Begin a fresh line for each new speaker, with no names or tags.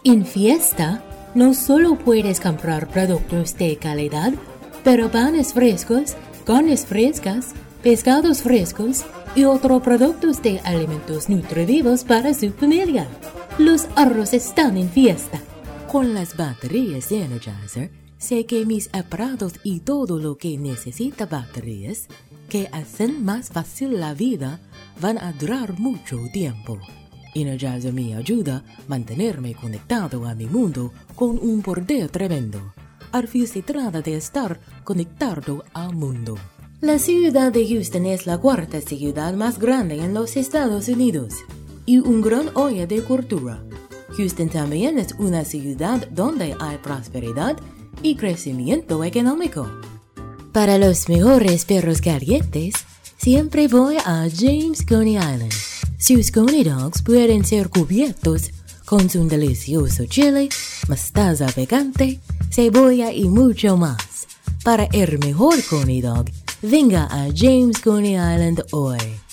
En Fiesta, no solo puedes comprar productos de calidad, pero panes frescos, carnes frescas, pescados frescos y otros productos de alimentos nutritivos para su familia. Los ahorros están en Fiesta.
Con las baterías de Energizer, sé que mis aparatos y todo lo que necesita baterías, que hacen más fácil la vida, van a durar mucho tiempo. Energizer me ayuda a mantenerme conectado a mi mundo con un poder tremendo. Al fin se trata de estar conectado al mundo.
La ciudad de Houston es la cuarta ciudad más grande en los Estados Unidos y un gran olla de cultura. Houston también es una ciudad donde hay prosperidad y crecimiento económico. Para los mejores perros calientes, siempre voy a James Coney Island. Sus Coney Dogs pueden ser cubiertos con su delicioso chile, mostaza picante, cebolla y mucho más. Para el mejor Coney Dog, venga a James Coney Island hoy.